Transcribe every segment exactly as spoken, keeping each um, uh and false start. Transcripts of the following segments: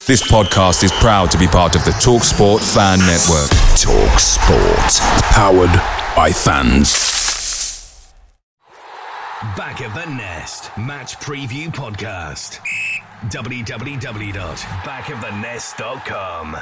This podcast is proud to be part of the TalkSport Fan Network. TalkSport. Powered by fans. Back of the Nest Match Preview Podcast. w w w dot back of the nest dot com.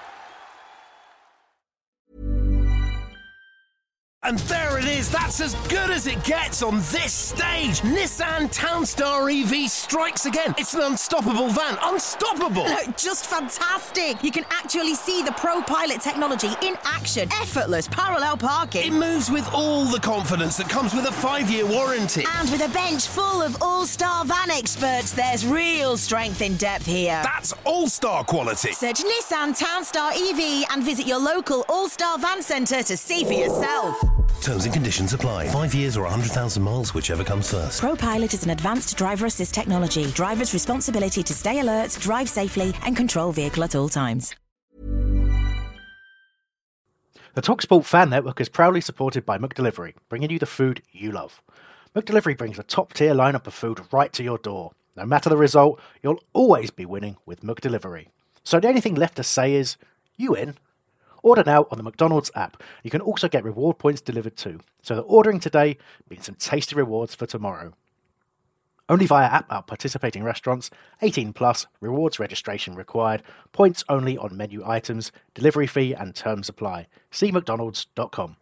And there it is, that's as good as it gets on this stage. Nissan Townstar E V strikes again. It's an unstoppable van, unstoppable. Look, just fantastic. You can actually see the Pro Pilot technology in action. Effortless parallel parking. It moves with all the confidence that comes with a five-year warranty. And with a bench full of all-star van experts, there's real strength in depth here. That's all-star quality. Search Nissan Townstar E V and visit your local all-star van centre to see for yourself. Terms and conditions apply. Five years or one hundred thousand miles, whichever comes first. ProPilot is an advanced driver assist technology. Driver's responsibility to stay alert, drive safely, and control vehicle at all times. The TalkSport Fan Network is proudly supported by McDelivery, bringing you the food you love. McDelivery brings a top-tier lineup of food right to your door. No matter the result, you'll always be winning with McDelivery. So the only thing left to say is, you in? Order now on the McDonald's app. You can also get reward points delivered too, so that ordering today means some tasty rewards for tomorrow. Only via app at participating restaurants, eighteen plus, rewards registration required, points only on menu items, delivery fee and terms apply. See mcdonalds dot com.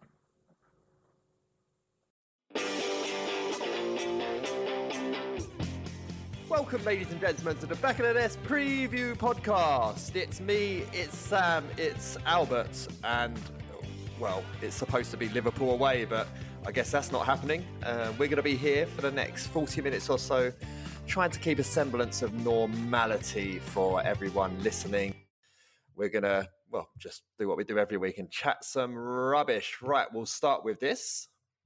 Welcome, ladies and gentlemen, to the Back of the Nest Preview Podcast. It's me, it's Sam, it's Albert, and, well, it's supposed to be Liverpool away, but I guess that's not happening. Uh, we're going to be here for the next forty minutes or so, trying to keep a semblance of normality for everyone listening. We're going to, well, just do what we do every week and chat some rubbish. Right, we'll start with this.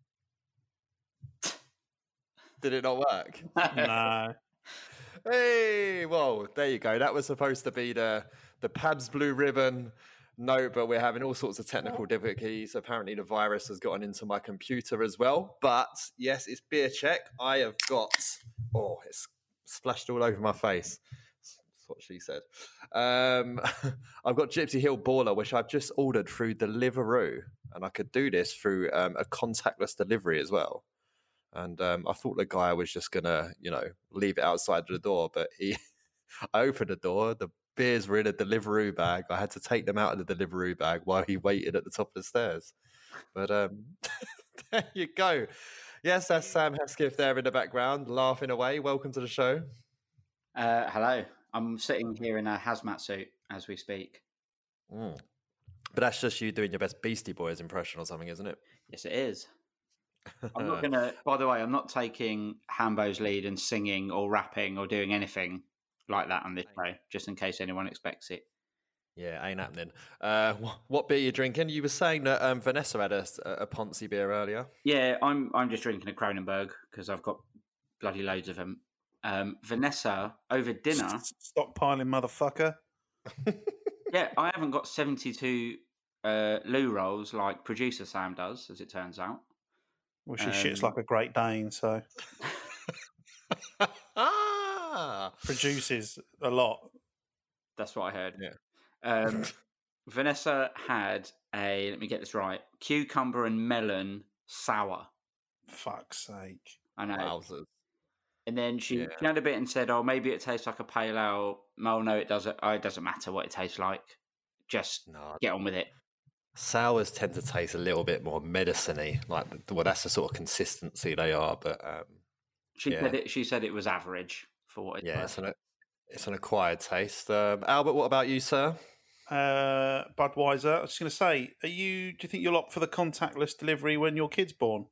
Did it not work? No. Hey, well, there you go. That was supposed to be the the Pabs Blue Ribbon. No, but we're having all sorts of technical difficulties. Apparently, the virus has gotten into my computer as well. But yes, it's beer check. I have got. Oh, it's splashed all over my face. That's what she said. Um, I've got Gypsy Hill Baller, which I've just ordered through Deliveroo, and I could do this through um, a contactless delivery as well. And um, I thought the guy was just going to, you know, leave it outside the door. But he, I opened the door. The beers were in a Deliveroo bag. I had to take them out of the Deliveroo bag while he waited at the top of the stairs. But um, there you go. Yes, that's Sam Hesketh there in the background, laughing away. Welcome to the show. Uh, hello. I'm sitting here in a hazmat suit as we speak. Mm. But that's just you doing your best Beastie Boys impression or something, isn't it? Yes, it is. I'm not going to, by the way, I'm not taking Hambo's lead and singing or rapping or doing anything like that on this show, just in case anyone expects it. Yeah, ain't happening. Uh, what beer are you drinking? You were saying that um, Vanessa had a, a Ponzi beer earlier. Yeah, I'm I'm just drinking a Kronenberg because I've got bloody loads of them. Um, Vanessa, over dinner... Stockpiling, motherfucker. Yeah, I haven't got seventy-two uh, loo rolls like producer Sam does, as it turns out. Well, she um, shits like a Great Dane, so ah! produces a lot. That's what I heard. Yeah. Um, Vanessa had a, let me get this right, cucumber and melon sour. Fuck's sake. I know. Wowzers. And then she, Yeah. she had a bit and said, oh, maybe it tastes like a pale ale. Oh, no, it doesn't. Oh, it doesn't matter what it tastes like. Just No. get on with it. Sours tend to taste a little bit more medicine-y. Like, well, that's the sort of consistency they are. But um, She yeah. said it. She said it was average for what it's yeah, worth. it's an it's an acquired taste. Um, Albert, what about you, sir? Uh, Budweiser. I was just going to say, are you? Do you think you'll opt for the contactless delivery when your kid's born?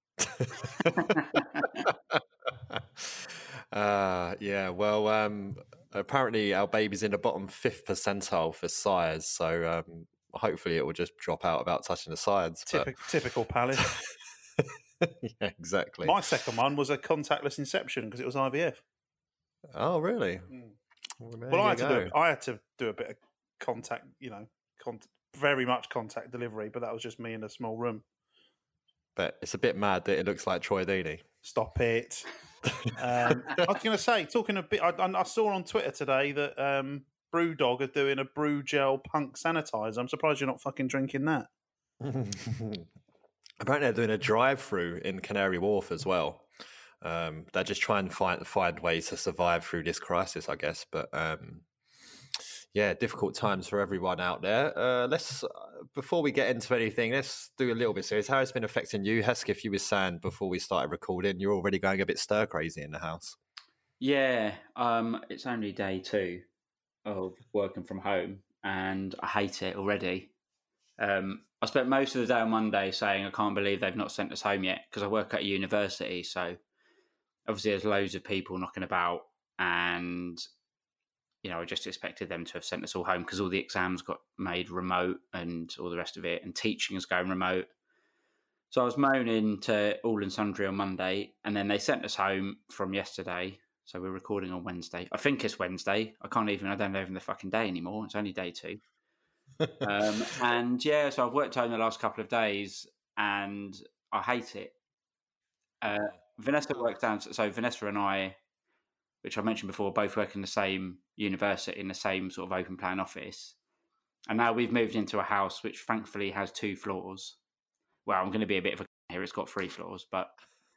uh, yeah. Well, um, apparently our baby's in the bottom fifth percentile for size, so um, hopefully it will just drop out without touching the sides. Typical, but... typical Palace. Yeah, exactly. My second one was a contactless inception because it was I V F. Oh, really? Mm. Well, Well, I had go. to do. I had to do a bit of contact. You know, con- very much contact delivery, but that was just me in a small room. But it's a bit mad that it looks like Troy Deeney. Stop it. um, I was going to say, talking a bit. I, I saw on Twitter today that um, Brewdog are doing a Brew Gel Punk sanitizer. I'm surprised you're not fucking drinking that. Apparently, they're doing a drive-through in Canary Wharf as well. Um, they're just trying to find find ways to survive through this crisis, I guess. But um, yeah, difficult times for everyone out there. Uh, let's uh, before we get into anything, let's do a little bit serious. How it's been affecting you, Hesk? You were saying before we started recording, you're already going a bit stir crazy in the house. Yeah, um, it's only day two of working from home, and I hate it already. Um, I spent most of the day on Monday saying I can't believe they've not sent us home yet, because I work at a university, so obviously there's loads of people knocking about, and you know I just expected them to have sent us all home because all the exams got made remote and all the rest of it, and teaching is going remote. So I was moaning to all and sundry on Monday, and then they sent us home from yesterday. So we're recording on Wednesday. I think it's Wednesday. I can't even, I don't know even the fucking day anymore. It's only day two. um, and yeah, so I've worked home the last couple of days and I hate it. Uh, Vanessa works down, so Vanessa and I, which I mentioned before, both work in the same university, in the same sort of open plan office. And now we've moved into a house which thankfully has two floors. Well, I'm going to be a bit of a here. It's got three floors, but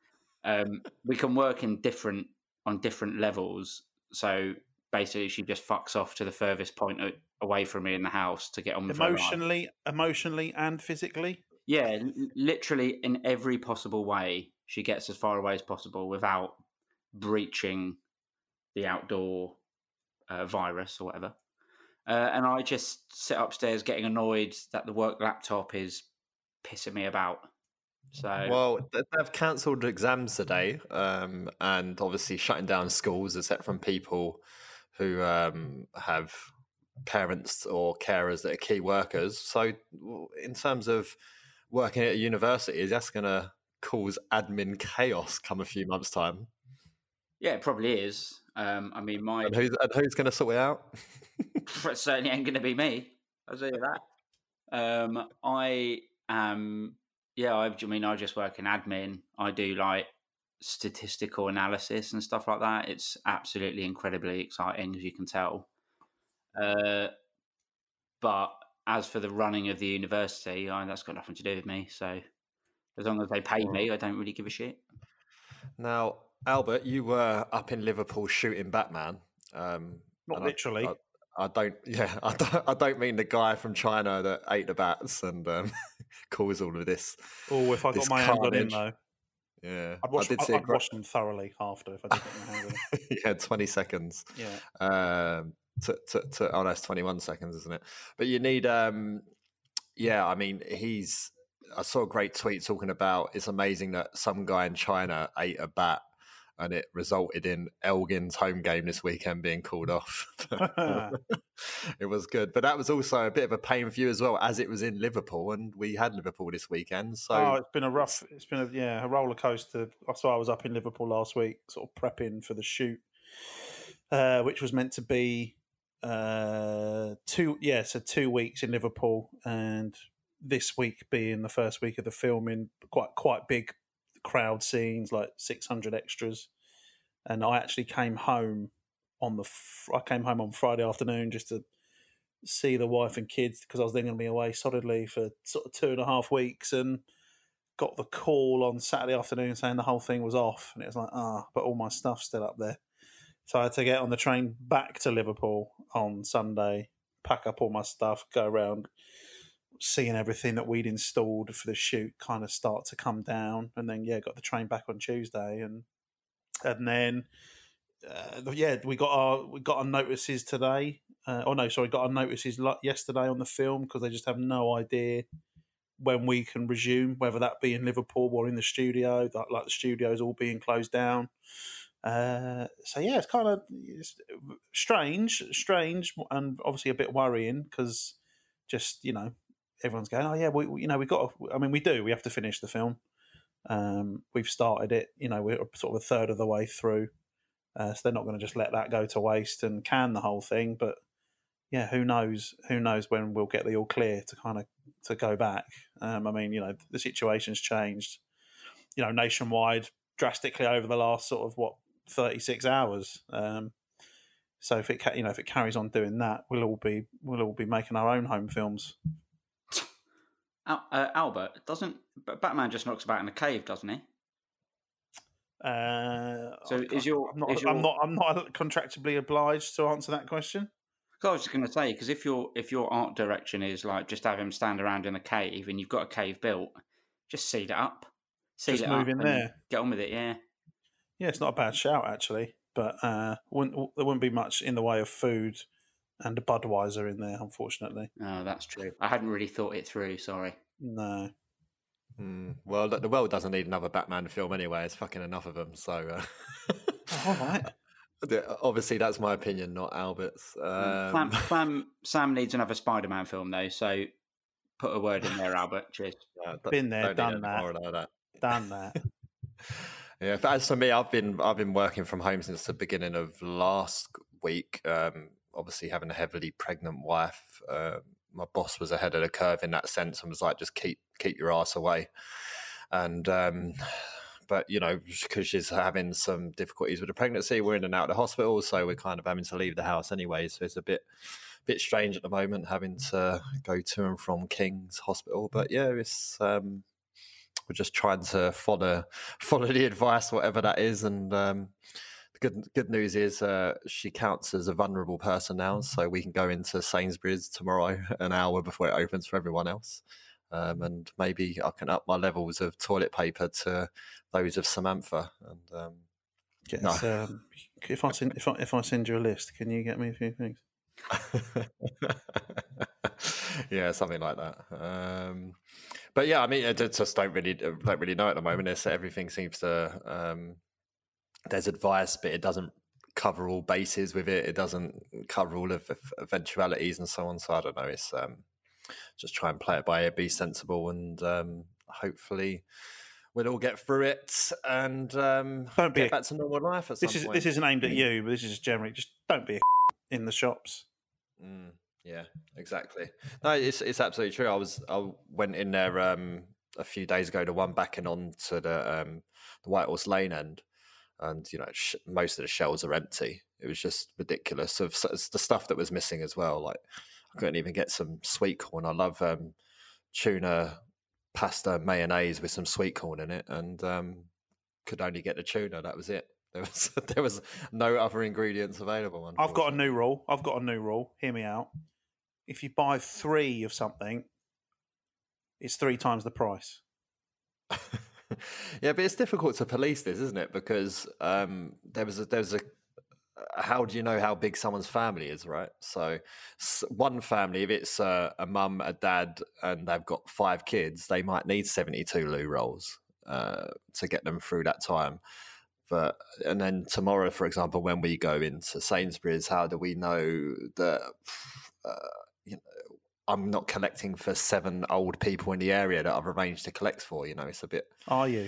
um, we can work in different on different levels. So basically, she just fucks off to the furthest point away from me in the house to get on with emotionally, emotionally, and physically. Yeah, l- literally in every possible way, she gets as far away as possible without breaching the outdoor uh, virus or whatever. Uh, and I just sit upstairs getting annoyed that the work laptop is pissing me about. So well, they've cancelled exams today, um, and obviously shutting down schools, except from people who um, have parents or carers that are key workers. So, in terms of working at a university, that's going to cause admin chaos come a few months' time. Yeah, it probably is. Um, I mean, my and who's, and who's going to sort it out? It certainly ain't going to be me. I'll tell you that. Um, I am. Yeah, I, I mean, I just work in admin. I do like statistical analysis and stuff like that. It's absolutely incredibly exciting, as you can tell. Uh, but as for the running of the university, I, that's got nothing to do with me. So as long as they pay me, I don't really give a shit. Now, Albert, you were up in Liverpool shooting Batman. Um, Not literally. I, I, I don't. Yeah, I don't. I don't mean the guy from China that ate the bats and um, caused all of this. Oh, if I got my hands on him, though. Yeah, I'd watch, I did I'd, see I'd watch them thoroughly after if I did get my hands on him. Yeah, twenty seconds. Yeah. Um, to, to, to, oh, that's twenty-one seconds, isn't it? But you need, um, yeah, I mean, he's, I saw a great tweet talking about it's amazing that some guy in China ate a bat and it resulted in Elgin's home game this weekend being called off. It was good. But that was also a bit of a pain for you as well, as it was in Liverpool, and we had Liverpool this weekend. So oh, it's been a rough, it's been a, yeah, a roller coaster. I saw I was up in Liverpool last week, sort of prepping for the shoot, uh, which was meant to be uh, two, yeah, so two weeks in Liverpool, and this week being the first week of the filming, quite quite big crowd scenes, like six hundred extras. And I actually came home on the I came home on Friday afternoon just to see the wife and kids, because I was then going to be away solidly for sort of two and a half weeks, and got the call on Saturday afternoon saying the whole thing was off, and it was like, ah, but all my stuff's still up there. So I had to get on the train back to Liverpool on Sunday, pack up all my stuff, go around seeing everything that we'd installed for the shoot kind of start to come down, and then yeah, got the train back on Tuesday, and and then uh, yeah, we got our we got our notices today. Uh, oh no, sorry, got our notices yesterday on the film, because they just have no idea when we can resume, whether that be in Liverpool or in the studio. That like the studios all being closed down. Uh, so yeah, it's kind of it's strange, strange, and obviously a bit worrying, because just you know. Everyone's going, oh yeah, we, we you know we got. To, I mean, we do. We have to finish the film. Um, we've started it. You know, we're sort of a third of the way through, uh, so they're not going to just let that go to waste and can the whole thing. But yeah, who knows? Who knows when we'll get the all clear to kind of to go back? Um, I mean, you know, the situation's changed. You know, nationwide drastically over the last sort of what thirty-six hours. Um, So if it ca- you know if it carries on doing that, we'll all be we'll all be making our own home films. Al- uh, Albert doesn't. But Batman just knocks about in a cave, doesn't he? Uh, So I- is your I'm not is your, I'm not I'm not contractually obliged to answer that question. I was just going to say, because if your if your art direction is like just have him stand around in a cave and you've got a cave built, just seal it up, seal Just it move up in and there. get on with it. Yeah, Yeah, it's not a bad shout actually, but uh, wouldn't, there wouldn't be much in the way of food and a Budweiser in there, unfortunately. oh, that's true. I hadn't really thought it through. Sorry. No. Mm, well, the the world doesn't need another Batman film anyway. It's fucking enough of them. So, uh, Oh, all right. the- obviously, that's my opinion, not Albert's. Sam, Um, Sam, Sam needs another Spider-Man film though, so put a word in there, Albert. Cheers. yeah, don't- Been there, don't need done any that. more of that. Done that. Yeah, but as for me, I've been I've been working from home since the beginning of last week. Um, obviously, having a heavily pregnant wife, uh, my boss was ahead of the curve in that sense and was like, "Just keep keep your ass away." And um, but you know, because she's having some difficulties with the pregnancy, we're in and out of the hospital, so we're kind of having to leave the house anyway. So it's a bit bit strange at the moment having to go to and from King's Hospital. But yeah, it's. Um, We're just trying to follow follow the advice, whatever that is. And um, the good good news is uh, she counts as a vulnerable person now, so we can go into Sainsbury's tomorrow, an hour before it opens for everyone else. Um, and maybe I can up my levels of toilet paper to those of Samantha. And um, Get No. us, um, if I send if I, if I send you a list, can you get me a few things? yeah, something like that. Um, but yeah, I mean, I just don't really don't really know at the moment. It's, everything seems to um, there's advice, but it doesn't cover all bases with it. It doesn't cover all of the eventualities and so on. So I don't know. It's um, just try and play it by ear, be sensible, and um, hopefully we'll all get through it and um, Don't be get a- back to normal life at some This is point. this isn't aimed at you, but this is just generally. Just don't be a in the shops. Mm, yeah, exactly. No, it's it's absolutely true. I was I went in there um, a few days ago to one backing on to the um, the White Horse Lane end, and you know sh- most of the shelves are empty. It was just ridiculous of s- the stuff that was missing as well. Like I couldn't even get some sweet corn. I love um, tuna pasta mayonnaise with some sweet corn in it, and um, could only get the tuna. That was it. There was there was no other ingredients available. I've got a new unfortunately. rule. I've got a new rule. Hear me out. If you buy three of something, it's three times the price. Yeah, but it's difficult to police this, isn't it? Because um, there was a, there was a. How do you know how big someone's family is, right? So, s- one family, if it's a, a mum, a dad, and they've got five kids, they might need seventy-two loo rolls uh, to get them through that time. But and then tomorrow, for example, when we go into Sainsbury's, how do we know that? Uh, you know, I'm not collecting for seven old people in the area that I've arranged to collect for. You know, it's a bit. Are you?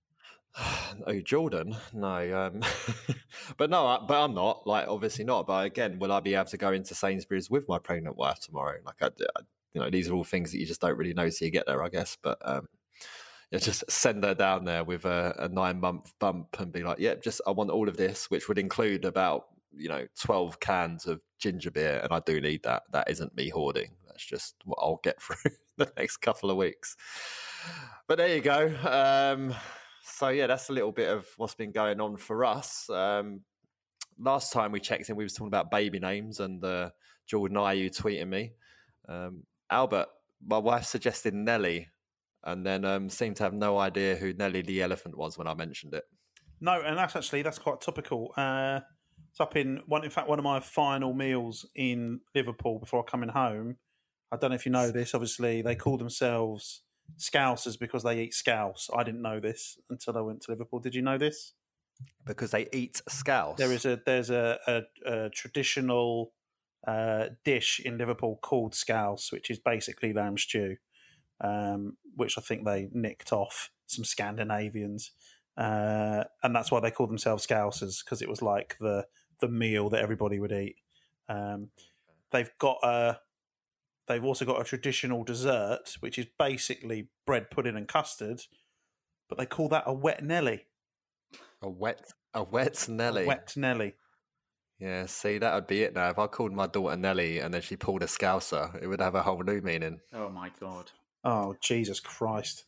Oh, Jordan, no, um, but no, I, but I'm not. Like, obviously not. But again, will I be able to go into Sainsbury's with my pregnant wife tomorrow? Like, I, I, you know, these are all things that you just don't really know till you get there, I guess. But um, yeah, just send her down there with a, a nine month bump and be like, yeah, just I want all of this, which would include about you know twelve cans of ginger beer, and I do need that. That isn't me hoarding. That's just what I'll get through the next couple of weeks. But there you go. Um, So yeah, that's a little bit of what's been going on for us. Um, last time we checked in, we was talking about baby names, and uh, Jordan Ayew tweeting me. Um, Albert, my wife suggested Nelly, and then um, seemed to have no idea who Nelly the elephant was when I mentioned it. No, and that's actually that's quite topical. Uh, it's up in one. In fact, one of my final meals in Liverpool before coming home. I don't know if you know this. Obviously, they call themselves Scousers because they eat scouse. I didn't know this until I went to Liverpool. Did you know this? Because they eat scouse. There is a there's a, a, a traditional uh, dish in Liverpool called scouse, which is basically lamb stew, um, which I think they nicked off some Scandinavians, uh, and that's why they call themselves Scousers, because it was like the the meal that everybody would eat. Um, they've got a They've also got a traditional dessert, which is basically bread pudding and custard, but they call that a wet Nelly. A wet, a wet Nelly. A wet Nelly. Yeah, see, that would be it now. If I called my daughter Nelly and then she pulled a Scouser, it would have a whole new meaning. Oh my god. Oh, Jesus Christ.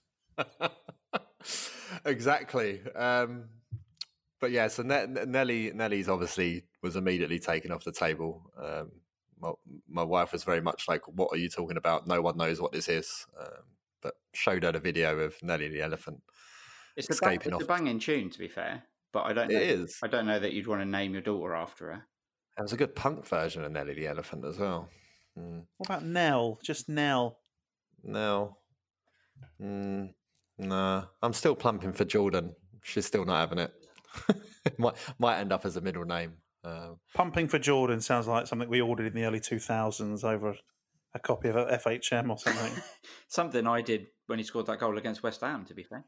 Exactly. Um, but yeah, so ne- Nelly, Nelly's obviously was immediately taken off the table. Um, my, my wife was very much like, "What are you talking about? No one knows what this is." Um, but showed her the video of Nelly the elephant It's a, bang, escaping it's off. a banging tune, to be fair. But I don't know. It is. I don't know that you'd want to name your daughter after her. There was a good punk version of Nelly the elephant as well. Mm. What about Nell? Just Nell. No. Mm, nah. I'm still plumping for Jordan. She's still not having it. might might end up as a middle name. Um, Pumping for Jordan sounds like something we ordered in the early two thousands over a copy of F H M or something. Something I did when he scored that goal against West Ham, to be fair.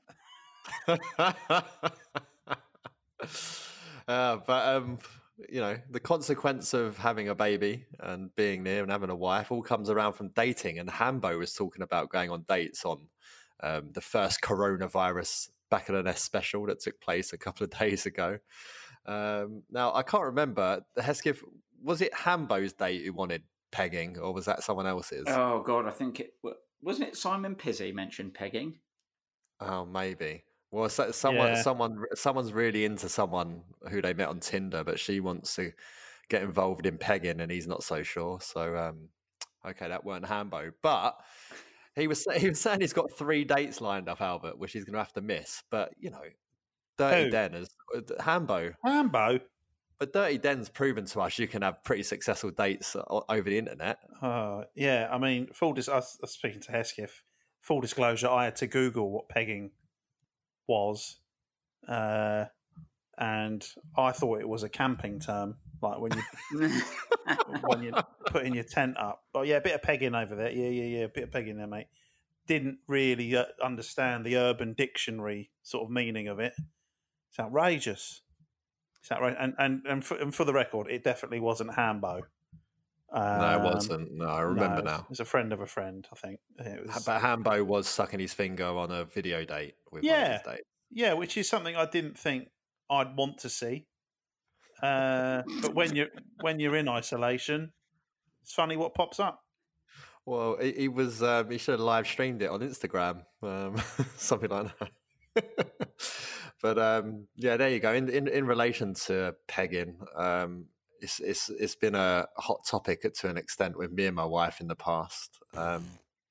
uh, but um, you know, the consequence of having a baby and being near and having a wife all comes around from dating. And Hambo was talking about going on dates on um, the first coronavirus Back in the Nest special that took place a couple of days ago. Um, now I can't remember. The Hesketh, was it Hambo's date who wanted pegging, or was that someone else's? Oh god, I think it wasn't it. Simon Pizzi mentioned pegging. Oh, maybe. Well, so, someone, Yeah. someone, someone's really into someone who they met on Tinder, but she wants to get involved in pegging, and he's not so sure. So, um, okay, that weren't Hambo, but he was he was saying he's got three dates lined up, Albert, which he's going to have to miss. But you know, Dirty Who? Den is Hambo, Rambo? but Dirty Den's proven to us you can have pretty successful dates o- over the internet. Uh, yeah, I mean, full dis- I was, I was speaking to Hesketh. Full disclosure, I had to Google what pegging was, uh, and I thought it was a camping term, like when you when you're putting your tent up. But yeah, a bit of pegging over there. Yeah, yeah, yeah, a bit of pegging there, mate. Didn't really uh, understand the Urban Dictionary sort of meaning of it. It's outrageous. It's outrageous. And and and for, and for the record, it definitely wasn't Hambo. Um, No, it wasn't. No, I remember no, now. It's a friend of a friend, I think. It was, But Hambo was sucking his finger on a video date with one Yeah. of his dates. yeah, which is something I didn't think I'd want to see. Uh, but when you're when you're in isolation, it's funny what pops up. Well, he, he was. Um, he should have live streamed it on Instagram, um, something like that. But um, yeah, there you go. In in, in relation to pegging, um, it's it's it's been a hot topic to an extent with me and my wife in the past. Um,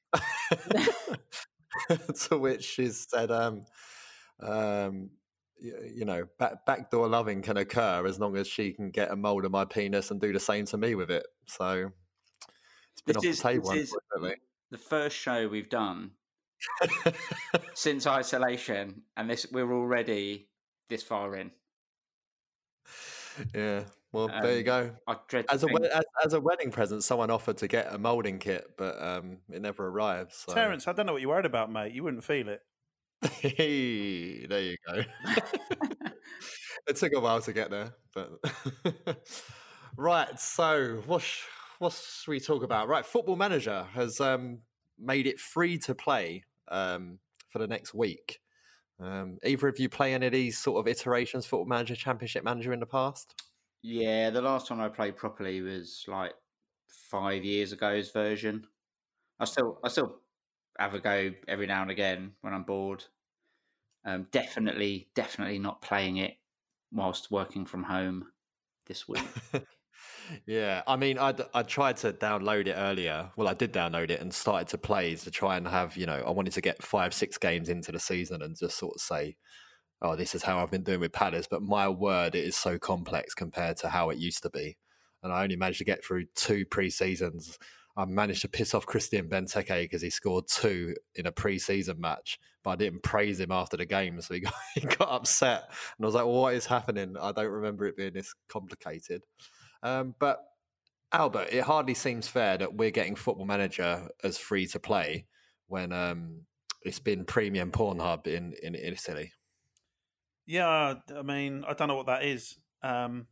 to which she's said, um, um, you, you know, back, backdoor loving can occur as long as she can get a mold of my penis and do the same to me with it. So it's been This off is- the table, this is- unfortunately. The first show we've done since isolation, and this we're already this far in. Yeah. Well, there you Um, go. I dread to As a think- wed- as, as a wedding present, someone offered to get a molding kit, but um, it never arrived. So. Terence, I don't know what you're worried about, mate. You wouldn't feel it. Hey, there you go. It took a while to get there, but right. So, what sh- what should we talk about? Right, Football Manager has um, made it free to play um, for the next week. Um, either of you play any of these sort of iterations, Football Manager, Championship Manager, in the past? Yeah, the last time I played properly was like five years ago's version. I still, I still have a go every now and again when I'm bored. Um, definitely, definitely not playing it whilst working from home this week. Yeah, I mean, I I tried to download it earlier. Well, I did download it and started to play to try and have, you know, I wanted to get five, six games into the season and just sort of say, oh, this is how I've been doing with Palace. But my word, it is so complex compared to how it used to be. And I only managed to get through two pre-seasons. I managed to piss off Christian Benteke because he scored two in a pre-season match, but I didn't praise him after the game, so he got, he got upset. And I was like, well, what is happening? I don't remember it being this complicated. Um, but Albert, it hardly seems fair that we're getting Football Manager as free to play when um, it's been premium Pornhub in, in, in Italy. Yeah, I mean, I don't know what that is. Um,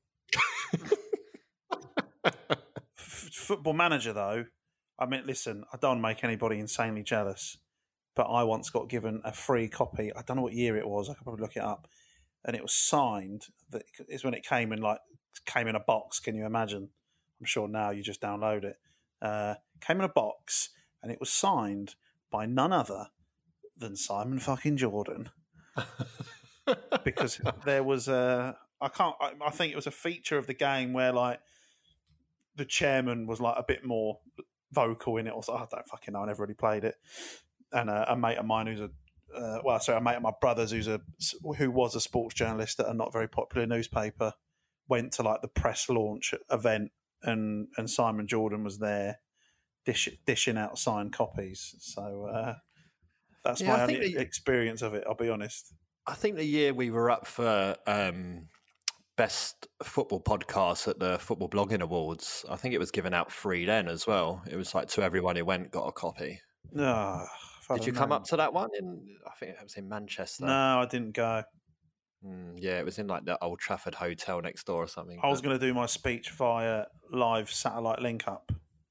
f- football Manager, though, I mean, listen, I don't make anybody insanely jealous, but I once got given a free copy. I don't know what year it was. I could probably look it up. And it was signed. That is when it came in like came in a box. Can you imagine? I'm sure now you just download it. Uh, came in a box, and it was signed by none other than Simon fucking Jordan. Because there was a, I can't, I, I think it was a feature of the game where like the chairman was like a bit more vocal in it. Or so, I don't fucking know. I never really played it. And a, a mate of mine who's a, uh, well, sorry, a mate of my brother's who's a, who was a sports journalist at a not very popular newspaper, went to like the press launch event, and and Simon Jordan was there, dish, dishing out signed copies. So uh, that's Yeah, my I only think the- experience of it. I'll be honest. I think the year we were up for um, best football podcast at the Football Blogging Awards, I think it was given out free then as well. It was like to everyone who went got a copy. Oh, Did you come up to that one? In I think it was in Manchester. No, I didn't go. Mm, yeah, it was in like the Old Trafford Hotel next door or something. I was going to do my speech via live satellite link up.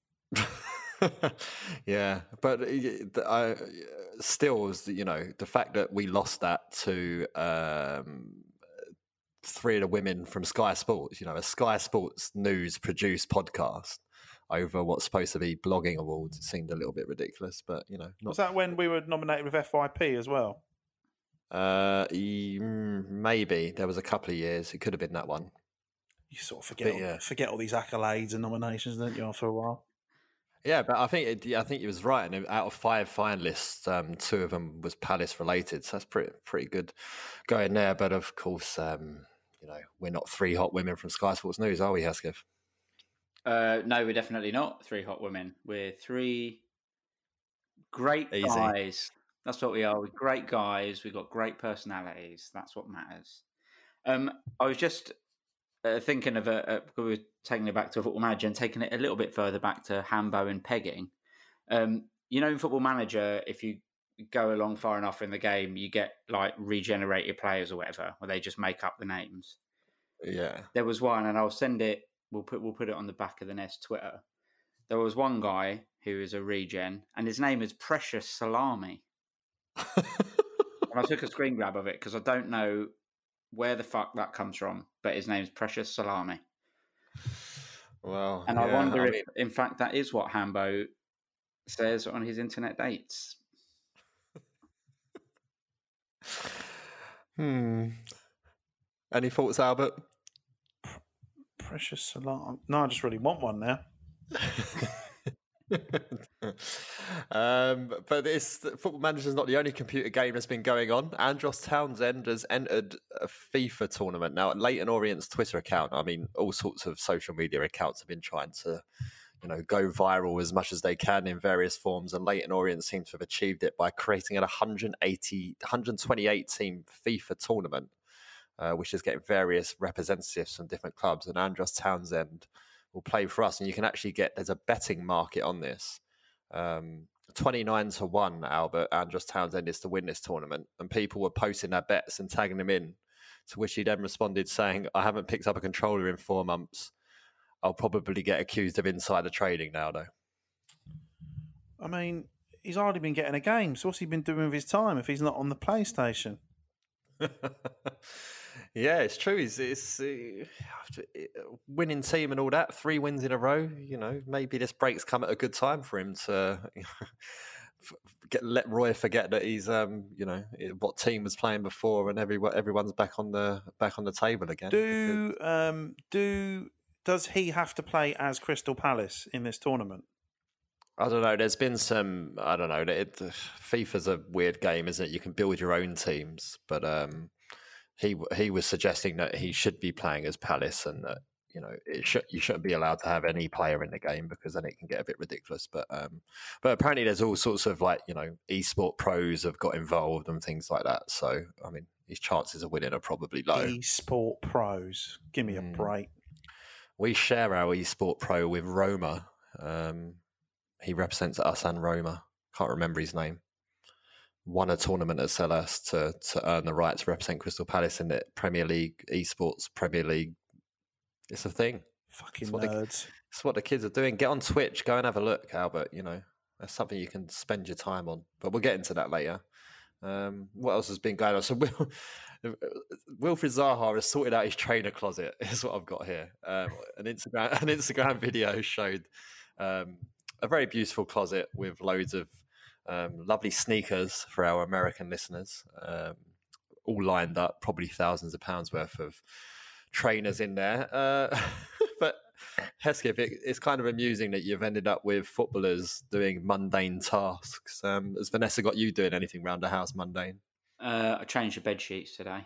Yeah, but I still was, you know, the fact that we lost that to um, three of the women from Sky Sports, you know, a Sky Sports news produced podcast over what's supposed to be blogging awards, it seemed a little bit ridiculous, but you know, not... Was that when we were nominated with F Y P as well? Uh, maybe there was a couple of years. It could have been that one. You sort of forget, But, yeah. all, forget all these accolades and nominations, don't you? After a while. Yeah, but I think it, I think it was right. And out of five finalists, um, two of them was Palace related, so that's pretty pretty good going there. But of course, um, you know, we're not three hot women from Sky Sports News, are we, Hesketh? Uh, no, we're definitely not three hot women. We're three great Easy. guys. That's what we are. We're great guys. We've got great personalities. That's what matters. Um, I was just uh, thinking of a, a, we were taking it back to a Football Manager and taking it a little bit further back to Hambo and pegging. Um, you know, in Football Manager, if you go along far enough in the game, you get like regenerated players or whatever, where they just make up the names. Yeah. There was one, and I'll send it. We'll put we'll put it on the back of the Nest Twitter. There was one guy who is a regen, and his name is Precious Salami. And I took a screen grab of it because I don't know where the fuck that comes from, but his name's Precious Salami. Well, and yeah, I wonder I if, mean... in fact, that is what Hambo says on his internet dates. Hmm. Any thoughts, Albert? Precious Salami. No, I just really want one now. um, but this Football Manager is not the only computer game that's been going on. Andros Townsend has entered a FIFA tournament now. At Leyton Orient's Twitter account, I mean, all sorts of social media accounts have been trying to, you know, go viral as much as they can in various forms, and Leyton Orient seems to have achieved it by creating an one hundred eighty, one hundred twenty-eight team FIFA tournament, uh, which is getting various representatives from different clubs. And Andros Townsend will play for us, and you can actually get, there's a betting market on this. Um, twenty-nine to one, Albert, Andros Townsend is to win this tournament, and people were posting their bets and tagging him in, to which he then responded saying, I haven't picked up a controller in four months. I'll probably get accused of insider trading now, though. I mean, he's already been getting a game, so what's he been doing with his time if he's not on the PlayStation? Yeah, it's true. It's, it's uh, winning team and all that. Three wins in a row. You know, maybe this break's come at a good time for him to get, let Roy forget that he's, um, you know, what team was playing before, and every everyone's back on the back on the table again. Do um do does he have to play as Crystal Palace in this tournament? I don't know. There's been some. I don't know. It, FIFA's a weird game, isn't it? You can build your own teams, but um. He he was suggesting that he should be playing as Palace, and that, you know, it should, you shouldn't be allowed to have any player in the game because then it can get a bit ridiculous. But um, but apparently there's all sorts of, like, you know, esport pros have got involved and things like that. So I mean, his chances of winning are probably low. Esport pros, give me a Mm. break. We share our esport pro with Roma. Um, he represents us and Roma. Can't remember his name. Won a tournament at Selhurst to to earn the right to represent Crystal Palace in the Premier League, esports Premier League. It's a thing. Fucking it's what nerds. The, it's what the kids are doing. Get on Twitch, go and have a look, Albert. You know, that's something you can spend your time on. But we'll get into that later. Um, what else has been going on? So Will, Wilfried Zaha has sorted out his trainer closet. Is what I've got here. Um, an Instagram an Instagram video showed um, a very beautiful closet with loads of um, lovely sneakers for our American listeners, um, all lined up, probably thousands of pounds worth of trainers in there. Uh, but Hesketh, it, it's kind of amusing that you've ended up with footballers doing mundane tasks. Um, has Vanessa got you doing anything around the house mundane? Uh, I changed the bed sheets today.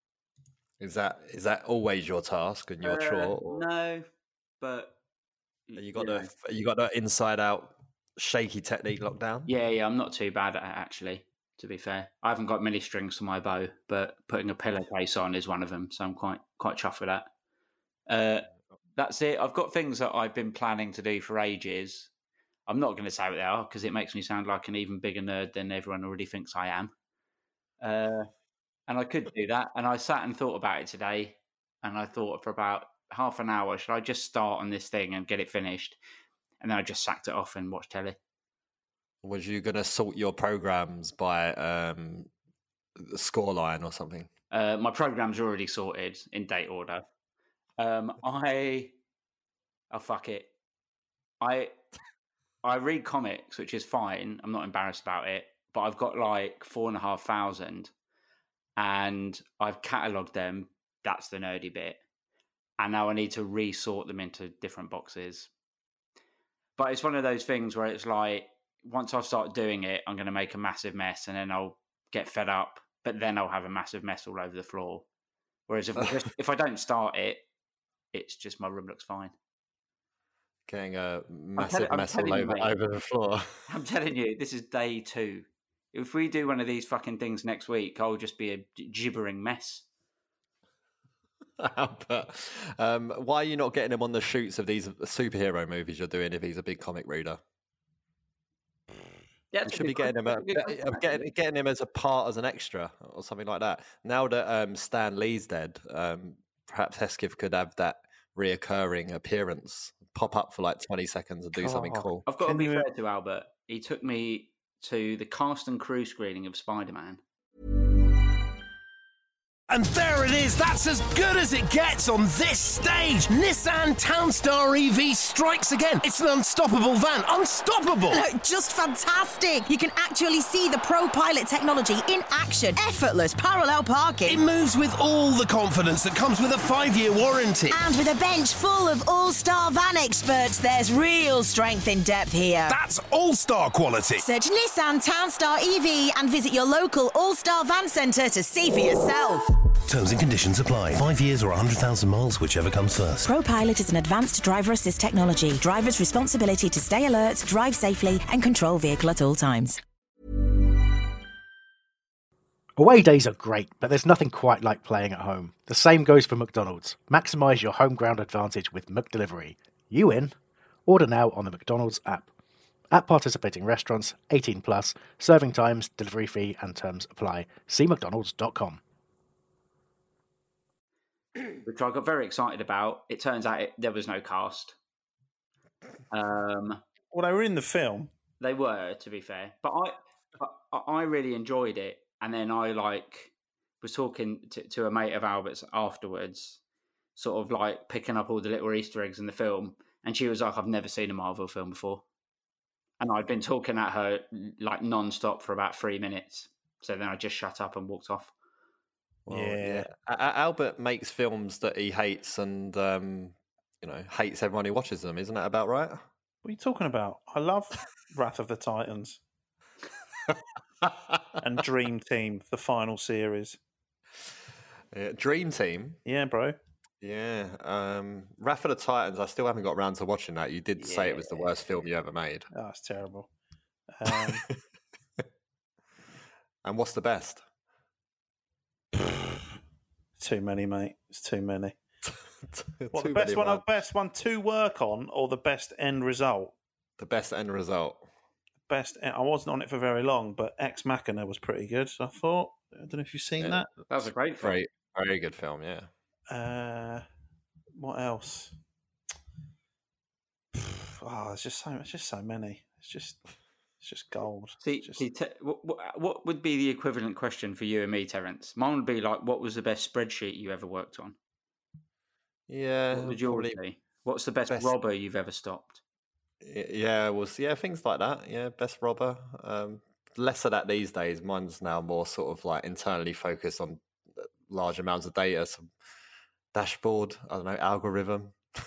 Is that is that always your task and your Uh, chore? Or No, but you got you the know. you got the inside out shaky technique locked down? Yeah, yeah, I'm not too bad at it, actually, to be fair. I haven't got many strings to my bow, but putting a pillowcase on is one of them, so I'm quite quite chuffed with that. Uh, that's it. I've got things that I've been planning to do for ages. I'm not going to say what they are because it makes me sound like an even bigger nerd than everyone already thinks I am. Uh, and I could do that. And I sat and thought about it today, and I thought for about half an hour, should I just start on this thing and get it finished? And then I just sacked it off and watched telly. Was you going to sort your programs by um, the scoreline or something? Uh, my program's already sorted in date order. Um, I, oh fuck it, I, I read comics, which is fine. I'm not embarrassed about it, but I've got like four and a half thousand, and I've catalogued them. That's the nerdy bit, and now I need to resort them into different boxes. But it's one of those things where it's like, once I start doing it, I'm going to make a massive mess, and then I'll get fed up. But then I'll have a massive mess all over the floor. Whereas if I, just, if I don't start it, it's just my room looks fine. Getting a massive tell- mess all you, over, mate. over the floor. I'm telling you, this is day two. If we do one of these fucking things next week, I'll just be a gibbering mess. But um, why are you not getting him on the shoots of these superhero movies you're doing if he's a big comic reader? Yeah, You should be getting him, a, getting, getting him as a part, as an extra or something like that. Now that um, Stan Lee's dead, um, perhaps Hesketh could have that reoccurring appearance, pop up for like twenty seconds and do something cool. I've got Can to be you- fair to Albert. He took me to the cast and crew screening of Spider-Man. And there it is, that's as good as it gets on this stage. Nissan Townstar E V strikes again. It's an unstoppable van, unstoppable. No, just fantastic. You can actually see the Pro Pilot technology in action. Effortless parallel It parking. moves with all the confidence that comes with a five-year warranty. And with a bench full of all-star van experts, there's real strength in depth here. That's all-star quality. Search Nissan Townstar E V and visit your local All-Star Van Centre to see for yourself. Terms and conditions apply. Five years or one hundred thousand miles, whichever comes first. Pro Pilot is an advanced driver assist technology. Driver's responsibility to stay alert, drive safely, and control vehicle at all times. Away days are great, but there's nothing quite like playing at home. The same goes for McDonald's. Maximise your home ground advantage with McDelivery. You in? Order now on the McDonald's app. At participating restaurants, eighteen plus, serving times, delivery fee and terms apply. See mcdonalds dot com. Which I got very excited about. It turns out it, there was no cast. Um, Well, they were in the film. they were, to be fair, but I, I, I really enjoyed it. And then I like was talking to, to a mate of Albert's afterwards, sort of like picking up all the little Easter eggs in the film, and she was like, "I've never seen a Marvel film before," and I'd been talking at her like non-stop for about three minutes. So then I just shut up and walked off. Well, Yeah. A- A- Albert makes films that he hates and, um, you know, hates everyone who watches them. Isn't that about right? What are you talking about? I love Wrath of the Titans and Dream Team, the final series. Yeah, Dream Team. Yeah, bro. Yeah. Um, Wrath of the Titans, I still haven't got around to watching that. You did say it was the worst film you ever made. Oh, it's terrible. Um, And what's the best? too many, mate. It's too many. What, Too the best many one? words. The best one to work on, or the best end result? The best end result. Best. I wasn't on it for very long, but Ex Machina was pretty good. I thought. I don't know if you've seen Yeah. That was a great film. Very, very good film, yeah. that. Uh, what else? Oh, there's just so. It's just so many. It's just It's just gold. See, just... see te- what, what, what would be the equivalent question for you and me, Terence? Mine would be like, what was the best spreadsheet you ever worked on? Yeah, what would yours probably be? What's the best, best robber you've ever stopped? Yeah, well, yeah, things like that. Yeah, best robber. Um, less of that these days. Mine's now more sort of like internally focused on large amounts of data, some dashboard, I don't know, algorithm.